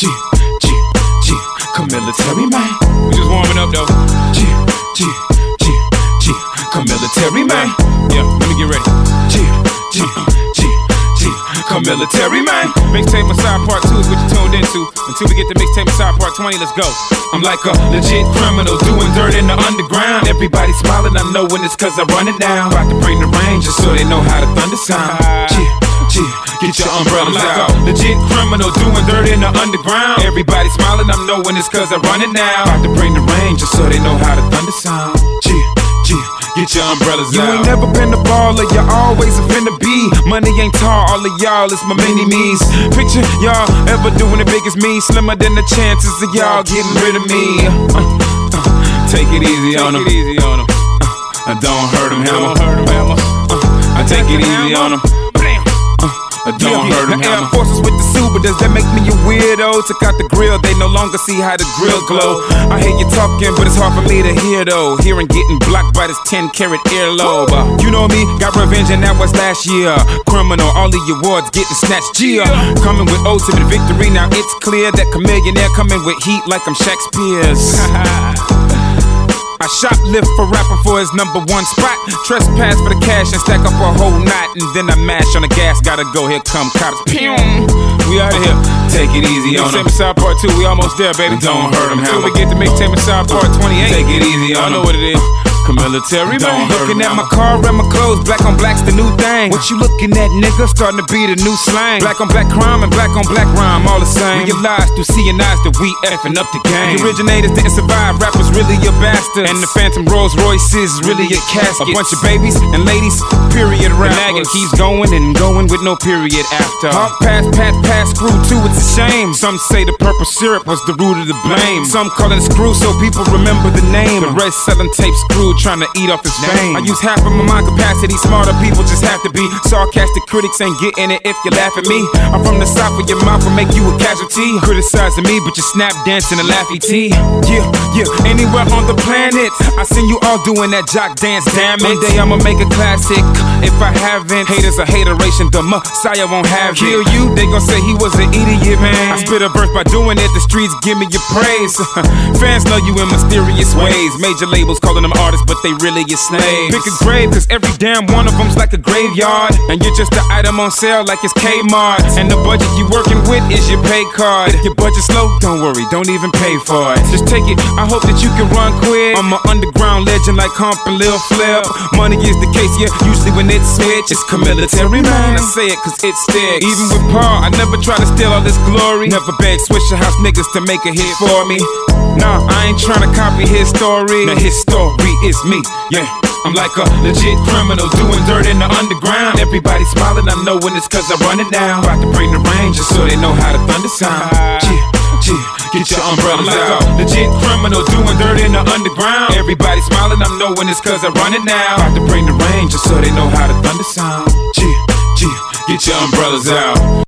G, G, G, come military man. We just warming up though. G, G, G, G, come military man. Yeah, let me get ready. G, G, G, G, come military man. Mixtape Messiah Part 2 is what you tuned into. Until we get to Mixtape Messiah Part 20, let's go. I'm like a legit criminal doing dirt in the underground. Everybody smiling, I know when it's cause I run it down. About to bring the rain just so they know how the thunder sound. G, G, get your umbrellas out. Legit criminal doing dirt in the underground. Everybody smiling, I know when it's cause I run it now. About to bring the rain just so they know how the thunder sound. G, G, get your umbrellas out. You ain't never been a baller, you always a finna be. Money ain't tall, all of y'all, it's my mini-me's. Picture y'all ever doing it big as me. Slimmer than the chances of y'all getting rid of me. Take it easy on them. Don't hurt them, hammer. I take it easy on them. Don't hurt them, hammer. Air Forces with the suit, but does that make me a weirdo? Took out the grill, they no longer see how the grill glow. I hear you talking, but it's hard for me to hear though. Hearing getting blocked by this 10-carat earlobe. You know me, got revenge and that was last year. Criminal, all the awards getting snatched. Gia coming with ultimate victory. Now it's clear that Chamillionaire coming with heat like I'm Shakespeare's. I shoplift for rapper for his #1 spot. Trespass for the cash and stack up a whole knot. And then I mash on the gas, gotta go, here come cops. Pew! We out of here. Take it easy on them. Mixtape Messiah Part 2, we almost there, baby. Don't hurt them, Until hammer. we get to Mixtape Messiah Part 28. Take it easy on I know them. what it is. Military man. Looking Looking at at my my car and my clothes, black on black's the new thing. What you looking at, nigga? Starting to be the new slang. Black on black crime and black on black rhyme, all the same. Realize through seeing eyes that we effing up the game. The originators didn't survive, rappers really a bastard. And the Phantom Rolls Royce is really a casket. A bunch of babies and ladies, period rappers. The nagging keeps going and going with no period after. Hawk pass, screw too, it's a shame. Some say the purple syrup was the root of the blame. Some call it screw so people remember the name. The rest selling tape screw, trying to eat off his fame. I use half of my mind capacity, smarter people just have to be. Sarcastic critics ain't getting it if you laugh at me. I'm from the south where your mouth will make you a casualty. Criticizing me, but you snap dancing and laughy T. Yeah, anywhere on the planet, I seen you all doing that jock dance, damn it. One day I'ma make a classic, if I haven't. Haters a hateration, the Messiah won't have it. Kill you, they gon' say he was an idiot, man. I spit a verse by doing it, the streets give me your praise. Fans know you in mysterious ways. Major labels calling them artists, but they really is slaves. Pick a grave, cause every damn one of them's like a graveyard. And you're just an item on sale like it's Kmart. And the budget you working with is your pay card. If your budget's low, don't worry, don't even pay for it. Just take it, I hope that you can run quick. I'm an underground legend like Hump and Lil Flip. Money is the case, yeah, usually when it's switch. It's military man, I say it cause it sticks. Even with Paul, I never try to steal all this glory. Never beg Swisher House niggas to make a hit for me. Nah, I ain't tryna copy his story. Now his story is me, yeah. I'm like a legit criminal doing dirt in the underground. Everybody smiling, I know when it's cause I run it down. About to bring the rain just so they know how the thunder sound. G, get your umbrellas out. Legit criminal doing dirt in the underground. Everybody smiling, I know when it's cause I run it now. About to bring the rain just so they know how the thunder sound. G, get your umbrellas out.